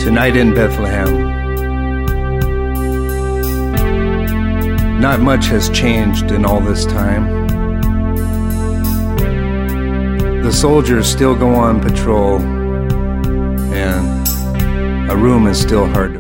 Tonight in Bethlehem. Not much has changed in all this time. The soldiers still go on patrol, and a room is still hard to